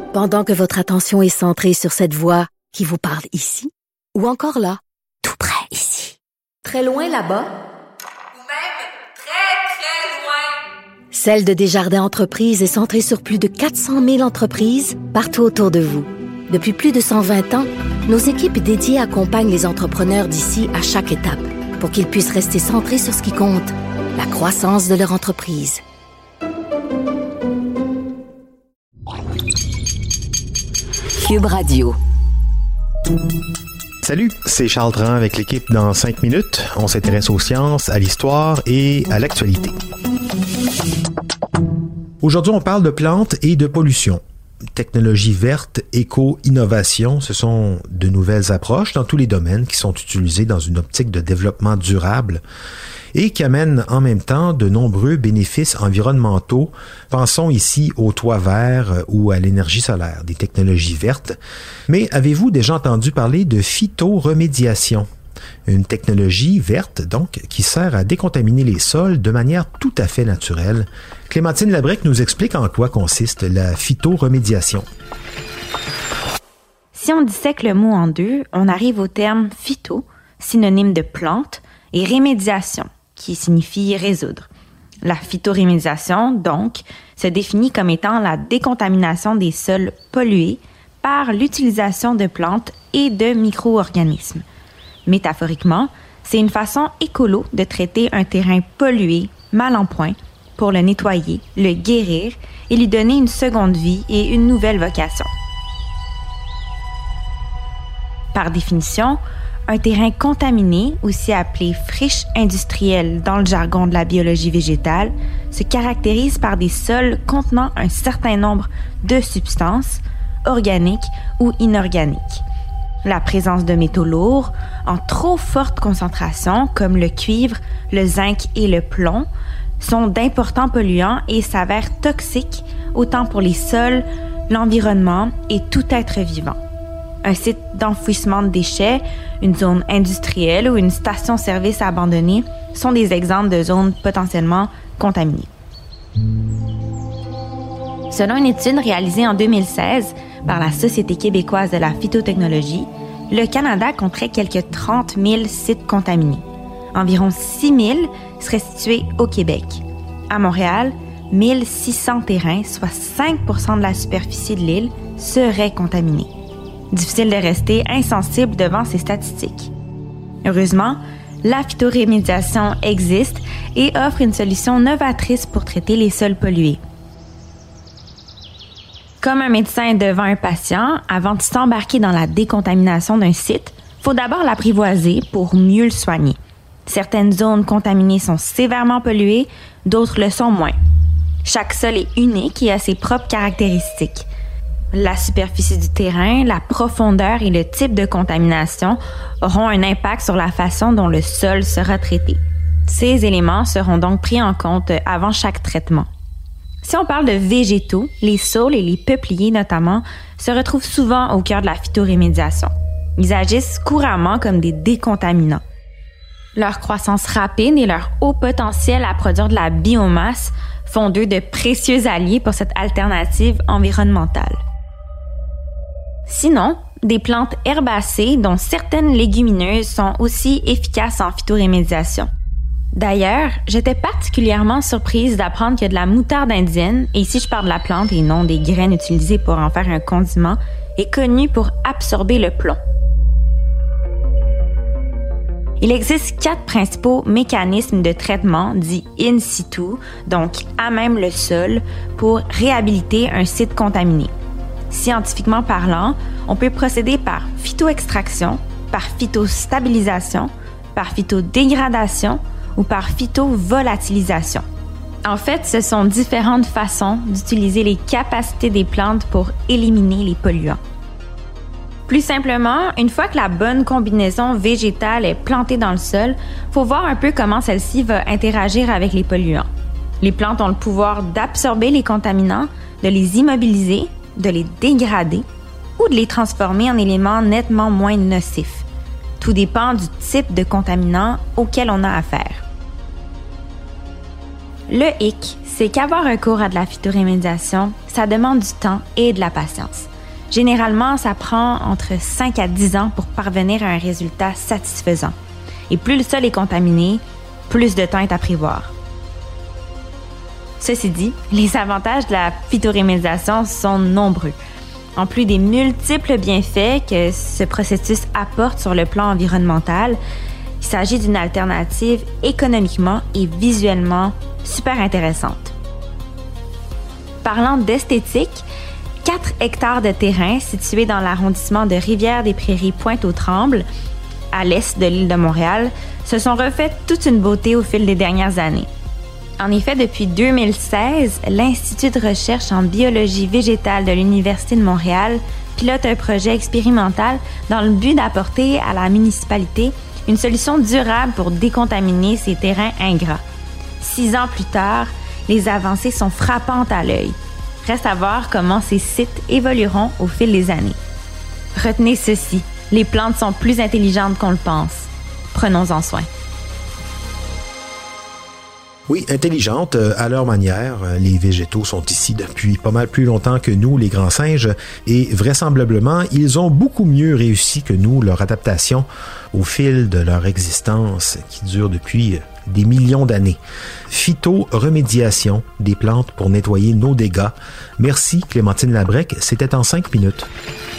Pendant que votre attention est centrée sur cette voix qui vous parle ici, ou encore là, tout près ici, très loin là-bas, ou même très, très loin. Celle de Desjardins Entreprises est centrée sur plus de 400 000 entreprises partout autour de vous. Depuis plus de 120 ans, nos équipes dédiées accompagnent les entrepreneurs d'ici à chaque étape pour qu'ils puissent rester centrés sur ce qui compte, la croissance de leur entreprise. Cube Radio. Salut, c'est Charles Dran avec l'équipe dans 5 minutes. On s'intéresse aux sciences, à l'histoire et à l'actualité. Aujourd'hui, on parle de plantes et de pollution. Technologie verte, éco-innovation, ce sont de nouvelles approches dans tous les domaines qui sont utilisés dans une optique de développement durable et qui amènent en même temps de nombreux bénéfices environnementaux. Pensons ici au toit vert ou à l'énergie solaire, des technologies vertes. Mais avez-vous déjà entendu parler de phytoremédiation? Une technologie verte, donc, qui sert à décontaminer les sols de manière tout à fait naturelle. Clémentine Labrec nous explique en quoi consiste la phytoremédiation. Si on dissèque le mot en deux, on arrive au terme phyto, synonyme de plante, et rémédiation, qui signifie résoudre. La phytoremédiation, donc, se définit comme étant la décontamination des sols pollués par l'utilisation de plantes et de micro-organismes. Métaphoriquement, c'est une façon écolo de traiter un terrain pollué, mal en point, pour le nettoyer, le guérir et lui donner une seconde vie et une nouvelle vocation. Par définition, un terrain contaminé, aussi appelé friche industrielle dans le jargon de la biologie végétale, se caractérise par des sols contenant un certain nombre de substances, organiques ou inorganiques. La présence de métaux lourds en trop forte concentration, comme le cuivre, le zinc et le plomb, sont d'importants polluants et s'avèrent toxiques autant pour les sols, l'environnement et tout être vivant. Un site d'enfouissement de déchets, une zone industrielle ou une station-service abandonnée sont des exemples de zones potentiellement contaminées. Selon une étude réalisée en 2016 par la Société québécoise de la phytotechnologie, le Canada compterait quelques 30 000 sites contaminés. Environ 6 000 seraient situés au Québec. À Montréal, 1 600 terrains, soit 5 % de la superficie de l'île, seraient contaminés. Difficile de rester insensible devant ces statistiques. Heureusement, la phytoremédiation existe et offre une solution novatrice pour traiter les sols pollués. Comme un médecin devant un patient, avant de s'embarquer dans la décontamination d'un site, il faut d'abord l'apprivoiser pour mieux le soigner. Certaines zones contaminées sont sévèrement polluées, d'autres le sont moins. Chaque sol est unique et a ses propres caractéristiques. La superficie du terrain, la profondeur et le type de contamination auront un impact sur la façon dont le sol sera traité. Ces éléments seront donc pris en compte avant chaque traitement. Si on parle de végétaux, les saules et les peupliers notamment se retrouvent souvent au cœur de la phytoremédiation. Ils agissent couramment comme des décontaminants. Leur croissance rapide et leur haut potentiel à produire de la biomasse font d'eux de précieux alliés pour cette alternative environnementale. Sinon, des plantes herbacées, dont certaines légumineuses, sont aussi efficaces en phytoremédiation. D'ailleurs, j'étais particulièrement surprise d'apprendre que de la moutarde indienne, et ici je parle de la plante et non des graines utilisées pour en faire un condiment, est connue pour absorber le plomb. Il existe 4 principaux mécanismes de traitement dits in situ, donc à même le sol, pour réhabiliter un site contaminé. Scientifiquement parlant, on peut procéder par phytoextraction, par phytostabilisation, par phytodégradation ou par phytovolatilisation. En fait, ce sont différentes façons d'utiliser les capacités des plantes pour éliminer les polluants. Plus simplement, une fois que la bonne combinaison végétale est plantée dans le sol, il faut voir un peu comment celle-ci va interagir avec les polluants. Les plantes ont le pouvoir d'absorber les contaminants, de les immobiliser, de les dégrader ou de les transformer en éléments nettement moins nocifs. Tout dépend du type de contaminant auquel on a affaire. Le hic, c'est qu'avoir recours à de la phytoremédiation, ça ça demande du temps et de la patience. Généralement, ça prend entre 5 à 10 ans pour parvenir à un résultat satisfaisant. Et plus le sol est contaminé, plus de temps est à prévoir. Ceci dit, les avantages de la phytorémédiation sont nombreux. En plus des multiples bienfaits que ce processus apporte sur le plan environnemental, il s'agit d'une alternative économiquement et visuellement super intéressante. Parlant d'esthétique, 4 hectares de terrain situés dans l'arrondissement de Rivière-des-Prairies-Pointe-aux-Trembles, à l'est de l'île de Montréal, se sont refait toute une beauté au fil des dernières années. En effet, depuis 2016, l'Institut de recherche en biologie végétale de l'Université de Montréal pilote un projet expérimental dans le but d'apporter à la municipalité une solution durable pour décontaminer ces terrains ingrats. 6 ans plus tard, les avancées sont frappantes à l'œil. Reste à voir comment ces sites évolueront au fil des années. Retenez ceci, les plantes sont plus intelligentes qu'on le pense. Prenons-en soin. Oui, intelligentes à leur manière. Les végétaux sont ici depuis pas mal plus longtemps que nous, les grands singes, et vraisemblablement, ils ont beaucoup mieux réussi que nous leur adaptation au fil de leur existence qui dure depuis des millions d'années. Phytoremédiation des plantes pour nettoyer nos dégâts. Merci Clémentine Labrec, c'était en 5 minutes.